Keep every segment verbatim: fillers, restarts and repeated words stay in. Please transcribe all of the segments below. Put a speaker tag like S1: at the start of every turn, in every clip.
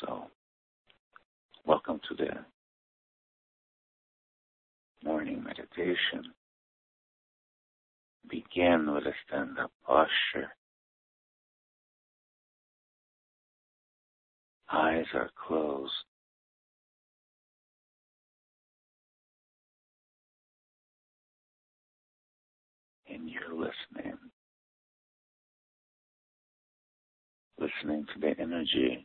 S1: So, welcome to the morning meditation. Begin with a stand-up posture. Eyes are closed. And you're listening. Listening to the energy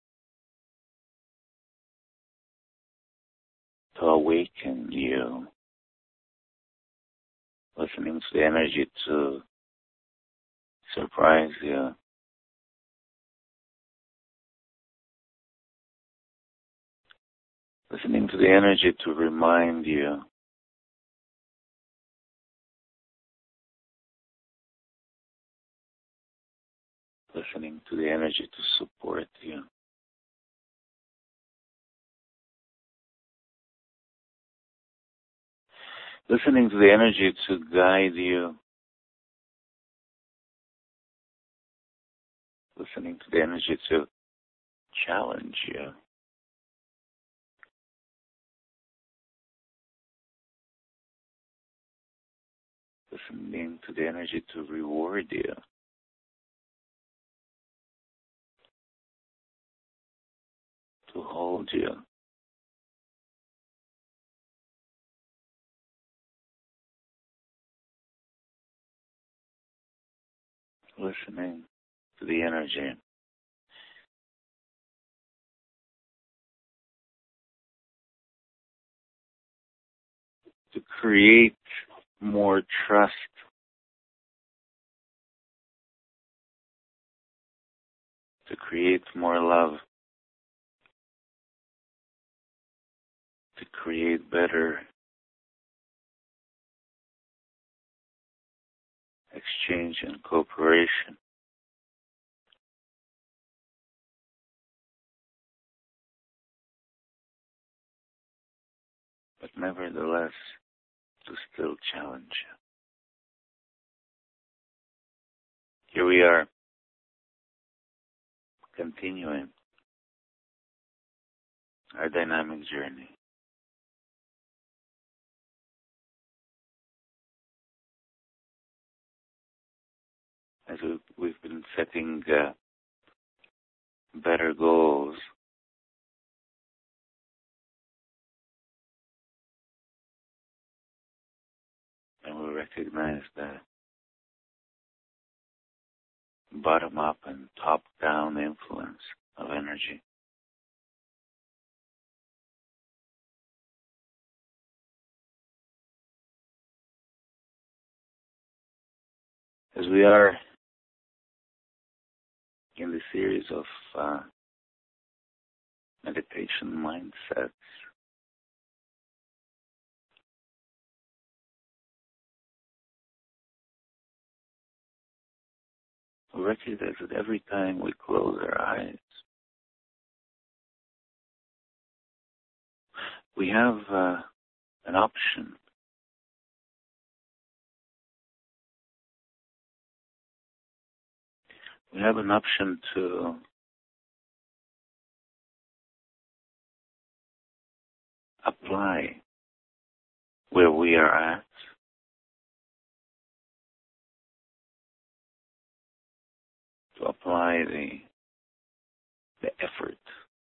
S1: to awaken you. Listening to the energy to surprise you. Listening to the energy to remind you. Listening to the energy to support you. Listening to the energy to guide you. Listening to the energy to challenge you. Listening to the energy to reward you. To hold you. Listening to the energy to create more trust, to create more love, to create better exchange and cooperation. But nevertheless, to still challenge you. Here we are, continuing our dynamic journey. As we've, we've been setting uh, better goals, and we recognize the bottom-up and top-down influence of energy. As we are in the series of uh, meditation mindsets, we recognize that every time we close our eyes, we have uh, an option. We have an option to apply where we are at, to apply the the effort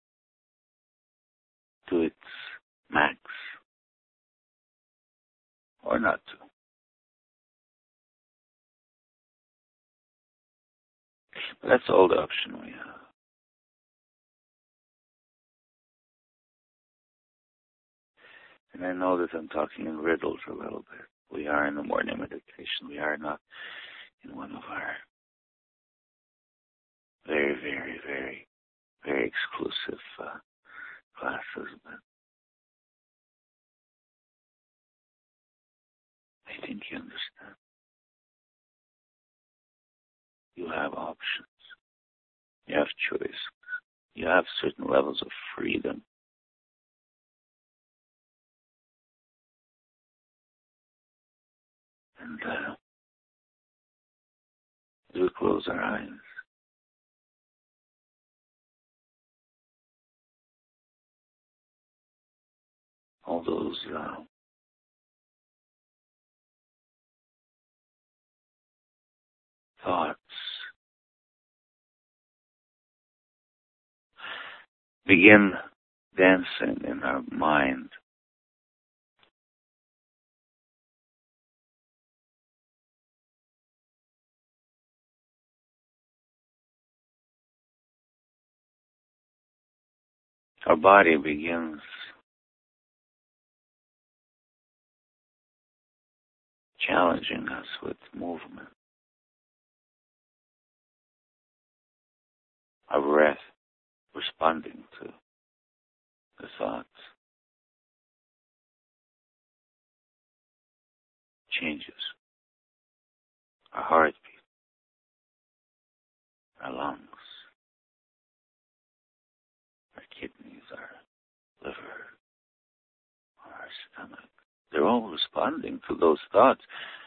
S1: to its max, or not to. But that's all the option we have. And I know that I'm talking in riddles a little bit. We are in the morning meditation. We are not in one of our very, very, very, very exclusive uh, classes. But I think you understand. You have options. You have choice. You have certain levels of freedom. And uh, as we close our eyes, all those uh, thoughts begin dancing in our mind. Our body begins challenging us with movement. Our breath responding to the thoughts changes. Our heartbeat, our lungs, our kidneys, our liver, our stomach. They're all responding to those thoughts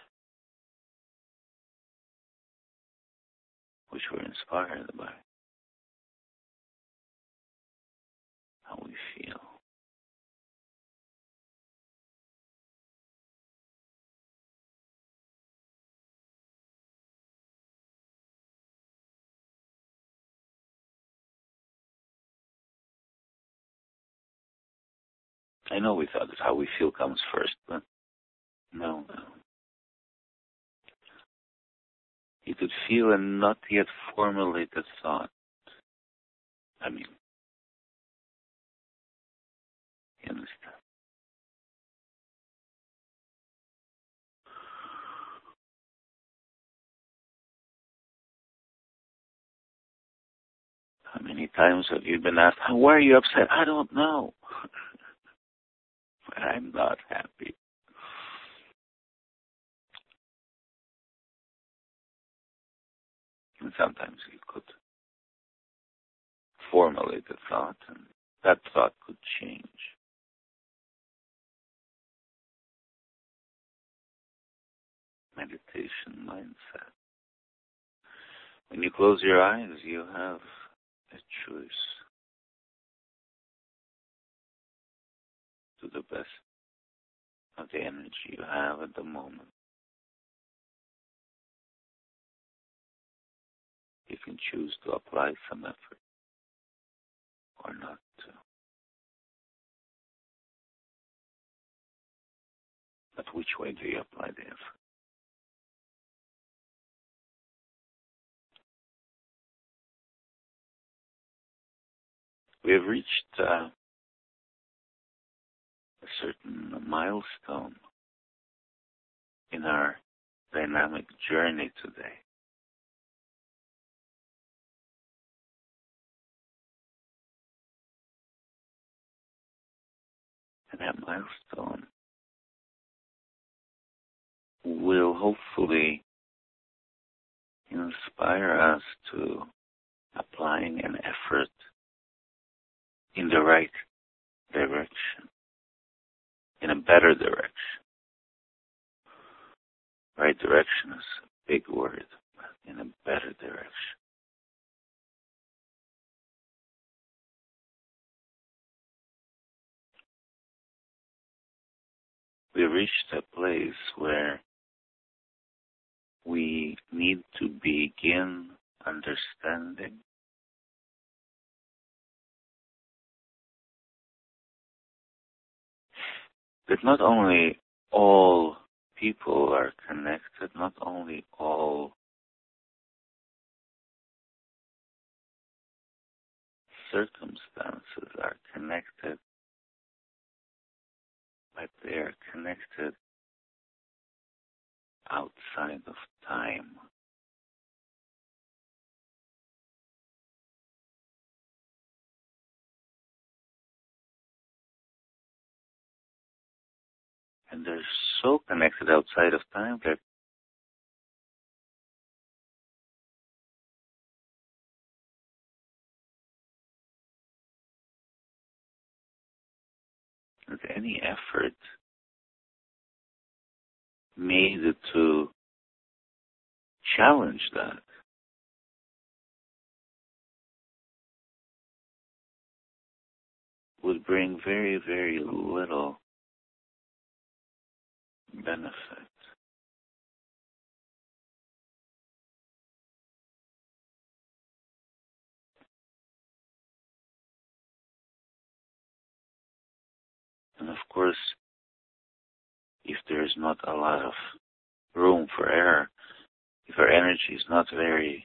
S1: which we're inspired by. How we feel. I know we thought that how we feel comes first, but no, no. You could feel a not yet formulated thought. I mean, you understand? How many times have you been asked, why are you upset? I don't know. But I'm not happy. And sometimes you could formulate a thought, and that thought could change. Meditation mindset. When you close your eyes, you have a choice to the best of the energy you have at the moment. You can choose to apply some effort or not to. But which way do you apply the effort? We have reached uh, a certain milestone in our dynamic journey today. And that milestone will hopefully inspire us to applying an effort in the right direction, in a better direction. Right direction is a big word, but in a better direction. We reached a place where we need to begin understanding that not only all people are connected, not only all circumstances are connected, but they are connected outside of time. And they're so connected outside of time that that any effort made to challenge that would bring very, very little benefit. And of course, if there is not a lot of room for error, if our energy is not very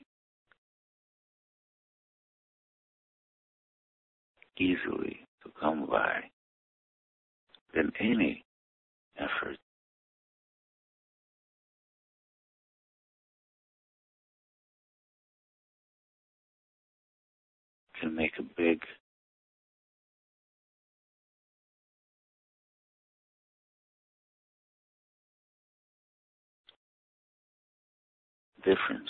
S1: easily to come by, then any effort can make a big difference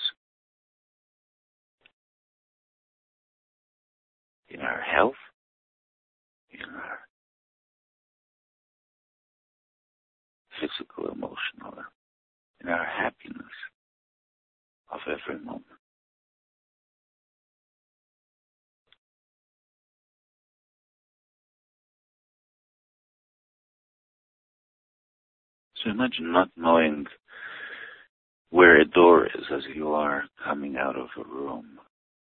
S1: in our health, in our physical, emotional, in our happiness of every moment. So imagine not knowing where a door is as you are coming out of a room.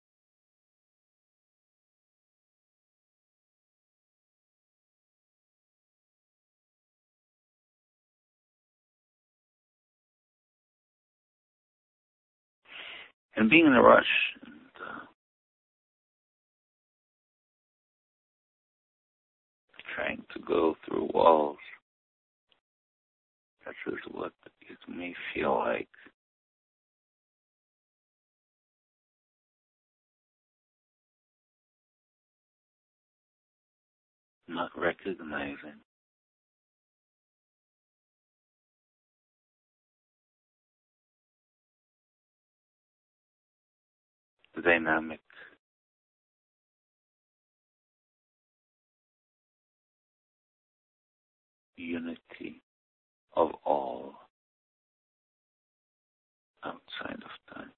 S1: And being in a rush and uh, trying to go through walls, that is what it may feel like. Not recognizing the dynamic unity of all outside of time.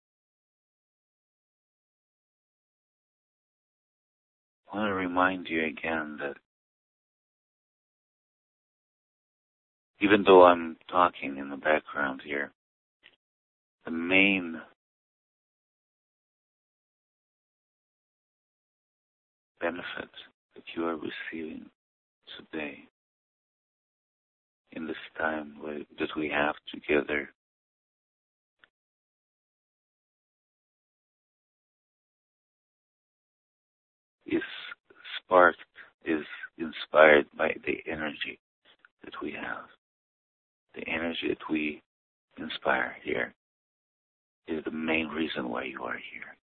S1: I want to remind you again that even though I'm talking in the background here, the main benefit that you are receiving today in this time that we have together is sparked, is inspired by the energy that we have. The energy that we inspire here is the main reason why you are here.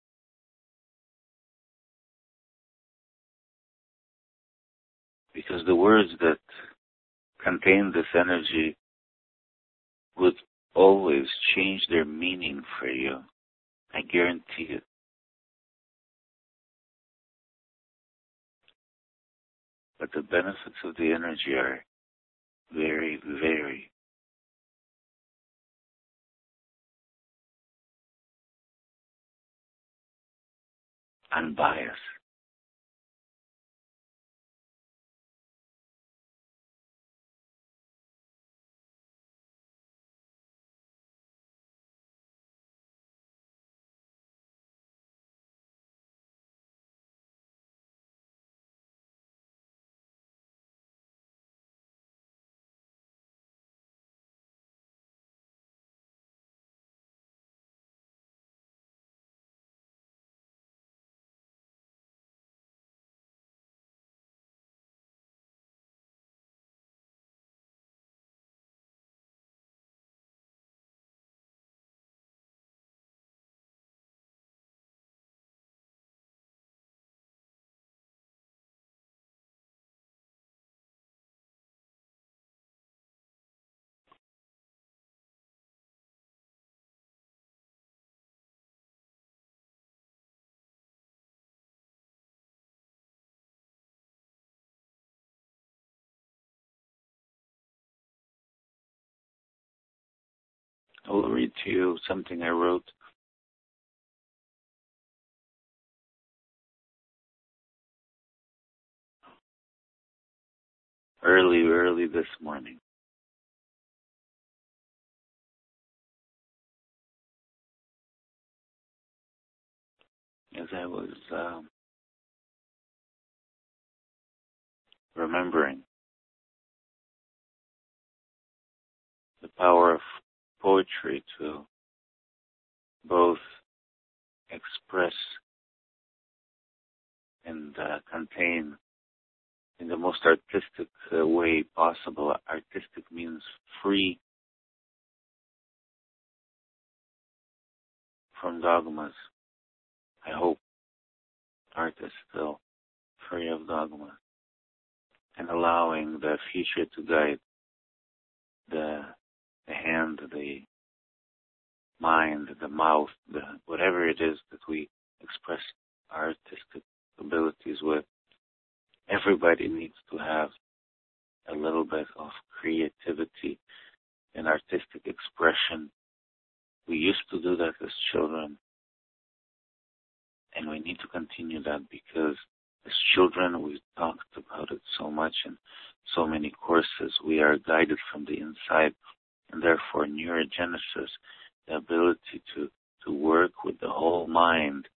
S1: Because the words that contain this energy would always change their meaning for you. I guarantee it. But the benefits of the energy are very, very unbiased. I will read to you something I wrote early, early this morning. as I was um, remembering the power of poetry to both express and uh, contain in the most artistic uh, way possible. Artistic means free from dogmas. I hope art is still free of dogma and allowing the future to guide the, the hand, the mind, the mouth, the whatever it is that we express our artistic abilities with. Everybody needs to have a little bit of creativity and artistic expression. We used to do that as children, and we need to continue that because as children we talked about it so much in so many courses. We are guided from the inside, and therefore neurogenesis, the ability to, to work with the whole mind,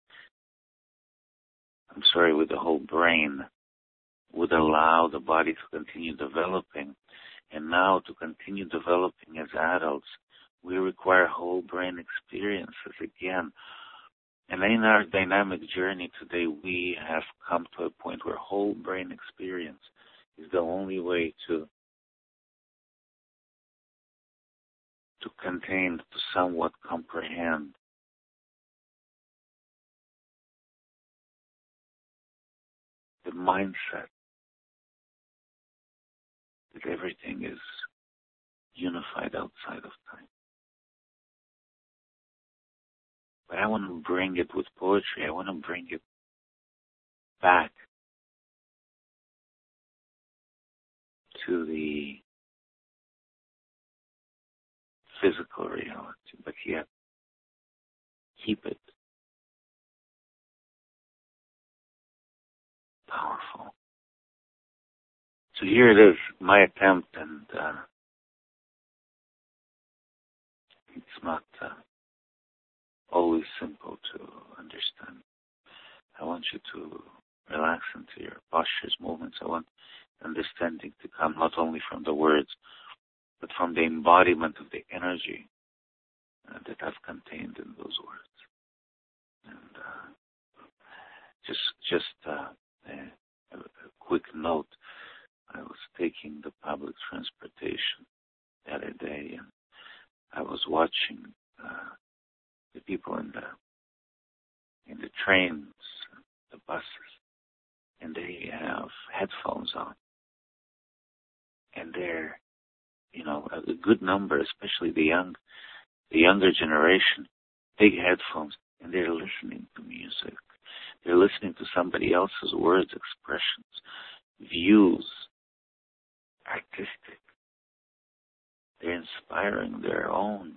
S1: I'm sorry, with the whole brain, would allow the body to continue developing. And now to continue developing as adults, we require whole brain experiences again. And in our dynamic journey today, we have come to a point where whole brain experience is the only way to to contain, to somewhat comprehend the mindset that everything is unified outside of time. But I want to bring it with poetry. I want to bring it back to the physical reality, but yet keep it powerful. So here it is, my attempt, and uh, it's not uh, always simple to understand. I want you to relax into your postures, movements. I want understanding to come not only from the words, but from the embodiment of the energy uh, that I've contained in those words. And uh, just, just uh, a, a quick note. I was taking the public transportation the other day, and I was watching uh, the people in the in the trains, the buses, and they have headphones on, and they're, you know, a good number, especially the young, the younger generation, big headphones, and they're listening to music. They're listening to somebody else's words, expressions, views, artistic. They're inspiring their own.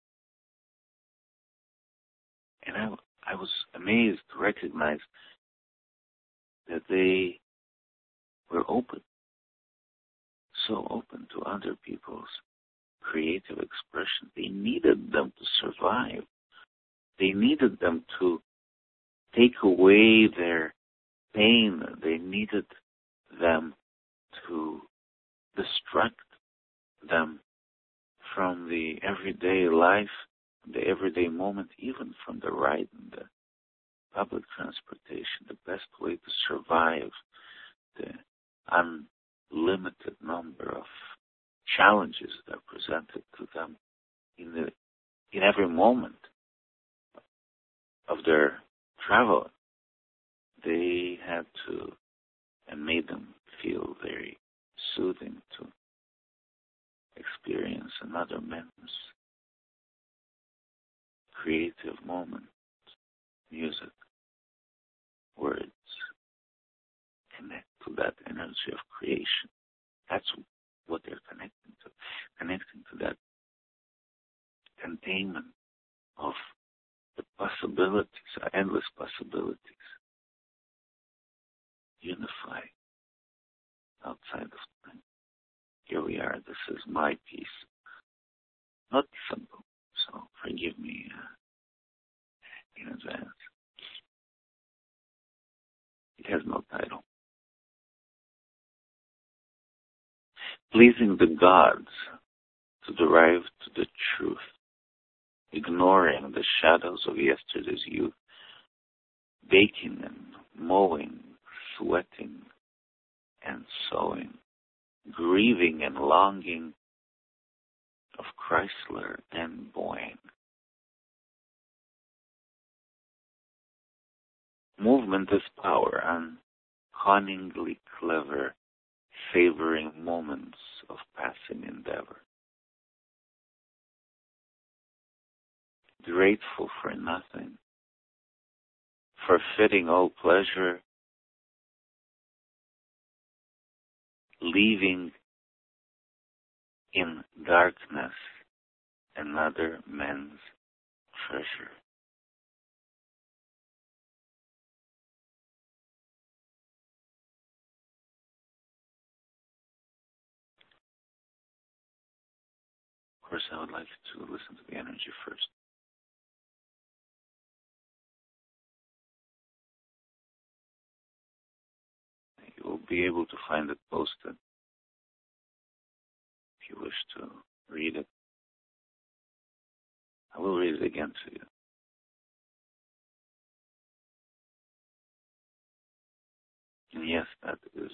S1: And I, I was amazed to recognize that they were open, so open to other people's creative expression. They needed them to survive. They needed them to take away their pain. They needed them to distract them from the everyday life, the everyday moment, even from the ride in the public transportation. The best way to survive the unlimited number of challenges that are presented to them in the in every moment of their travel, they had to, and made them feel very soothing to experience another man's creative moment, music, words, connect to that energy of creation. That's what they're connecting to, connecting to that containment of the possibilities, endless possibilities, unify outside of time. Here we are. This is my piece. Not simple, so forgive me uh, in advance. has no title. Pleasing the gods to derive to the truth, ignoring the shadows of yesterday's youth, baking and mowing, sweating and sowing, grieving and longing of Chrysler and Boeing. Movement is power, and cunningly clever, savoring moments of passing endeavor. Grateful for nothing, forfeiting all pleasure, leaving in darkness another man's treasure. Of course, I would like to listen to the energy first. You will be able to find it posted if you wish to read it. I will read it again to you. And yes, that is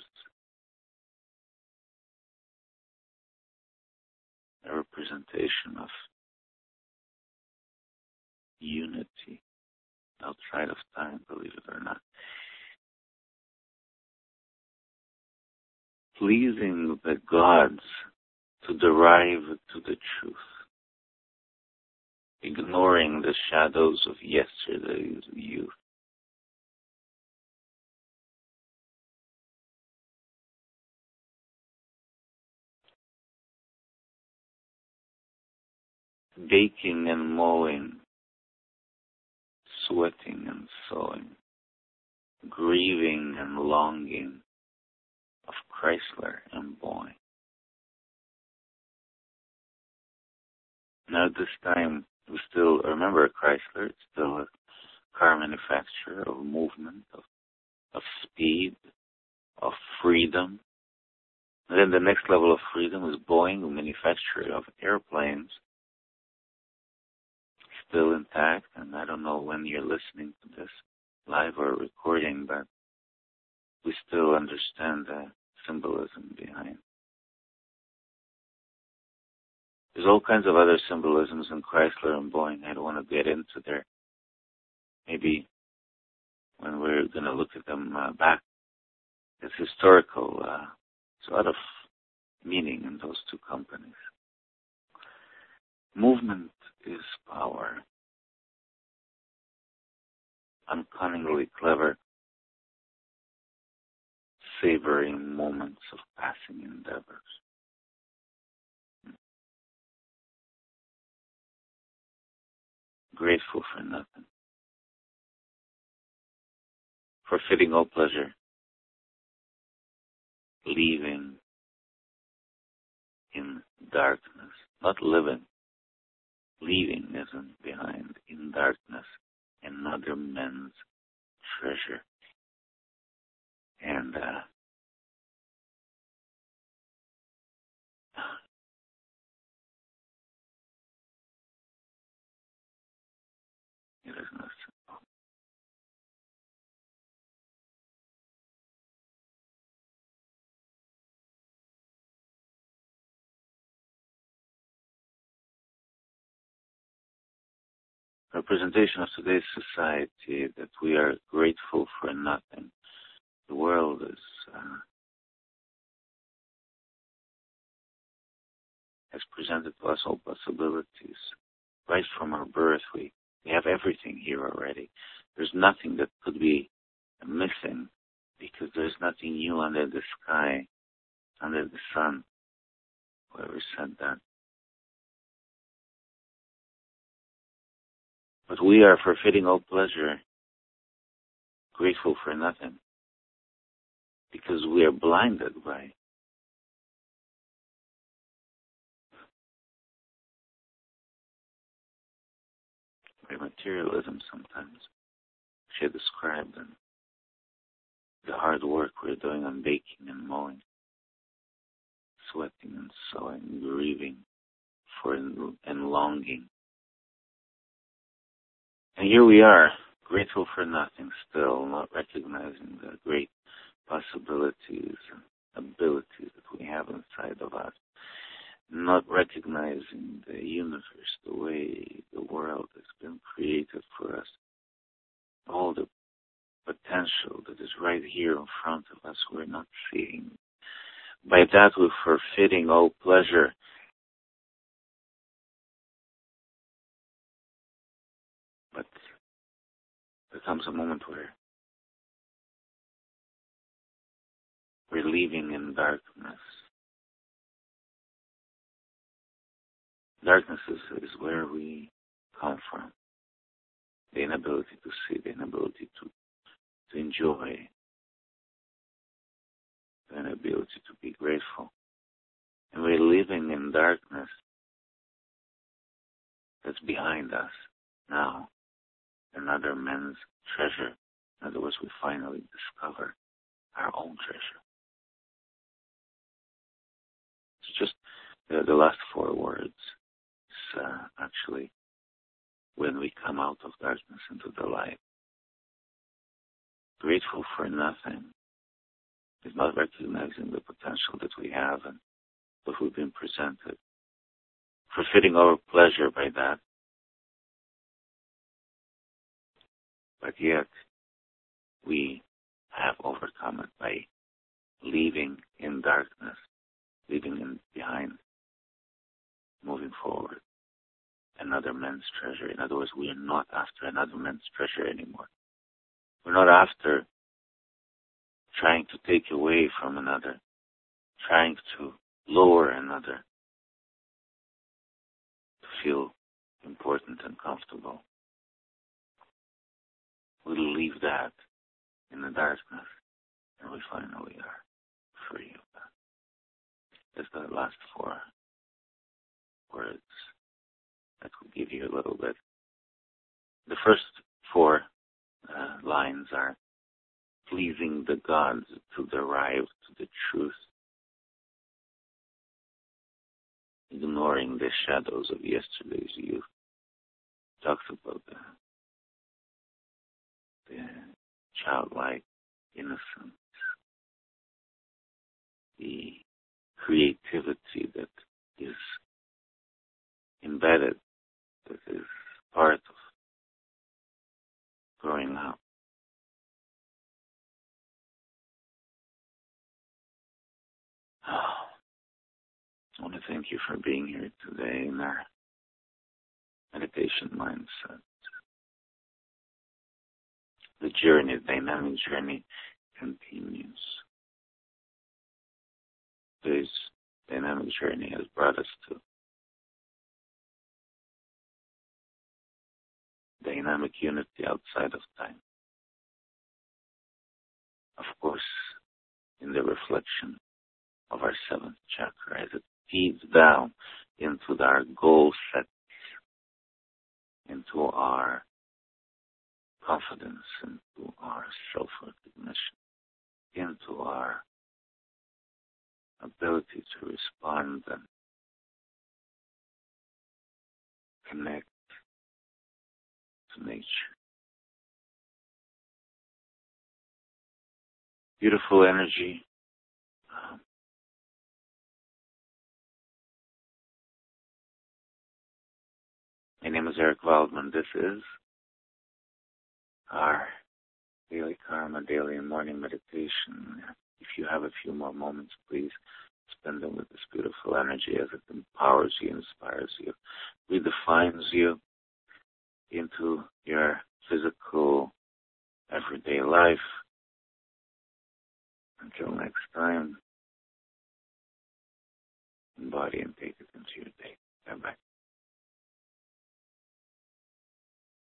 S1: a representation of unity outside of time, believe it or not. Pleasing the gods to derive to the truth, ignoring the shadows of yesterday's youth. Baking and mowing, sweating and sowing, grieving and longing of Chrysler and Boeing. Now at this time, we still remember Chrysler. It's still a car manufacturer of movement, of, of speed, of freedom. And then the next level of freedom is Boeing, a manufacturer of airplanes. Still intact, and I don't know when you're listening to this, live or recording, but we still understand the symbolism behind. There's all kinds of other symbolisms in Chrysler and Boeing. I don't want to get into there. Maybe when we're going to look at them uh, back, it's historical. Uh, there's a lot of meaning in those two companies. Movement is power. Uncunningly clever, savoring moments of passing endeavors. Grateful for nothing, forfeiting all pleasure, leaving in darkness, not living, leaving isn't behind in darkness another man's treasure. And uh, it is not simple. Representation of today's society that we are grateful for nothing. The world is uh, has presented to us all possibilities. Right from our birth, we, we have everything here already. There's nothing that could be missing because there's nothing new under the sky, under the sun. Whoever said that. But we are forfeiting all pleasure, grateful for nothing, because we are blinded by by materialism sometimes, which I described in the hard work we're doing on baking and mowing, sweating and sewing, grieving for and longing. And here we are, grateful for nothing still, not recognizing the great possibilities and abilities that we have inside of us, not recognizing the universe, the way the world has been created for us, all the potential that is right here in front of us we're not seeing. By that we're forfeiting all pleasure. But there comes a moment where we're leaving in darkness. Darkness is, is where we come from. The inability to see, the inability to, to enjoy, the inability to be grateful. And we're living in darkness that's behind us now. Another man's treasure. In other words, we finally discover our own treasure. It's just the, the last four words. It's uh, actually when we come out of darkness into the light. Grateful for nothing is not recognizing the potential that we have and what we've been presented. Forfeiting our pleasure by that. But yet, we have overcome it by leaving in darkness, leaving in behind, moving forward. Another man's treasure. In other words, we are not after another man's treasure anymore. We're not after trying to take away from another, trying to lower another, to feel important and comfortable. We leave that in the darkness, and we finally are free of that. That's the last four words that will give you a little bit. The first four uh, lines are pleasing the gods to derive to the truth, ignoring the shadows of yesterday's youth. Talks about the the childlike innocence, the creativity that is embedded, that is part of growing up. I want to thank you for being here today in our meditation mindset. The journey, the dynamic journey, continues. This dynamic journey has brought us to dynamic unity outside of time. Of course, in the reflection of our seventh chakra as it feeds down into our goal sets, into our confidence, into our self-recognition, into our ability to respond and connect to nature. Beautiful energy. Um, my name is Eric Waldman. This is our daily karma, daily and morning meditation. If you have a few more moments, please spend them with this beautiful energy as it empowers you, inspires you, redefines you into your physical, everyday life. Until next time,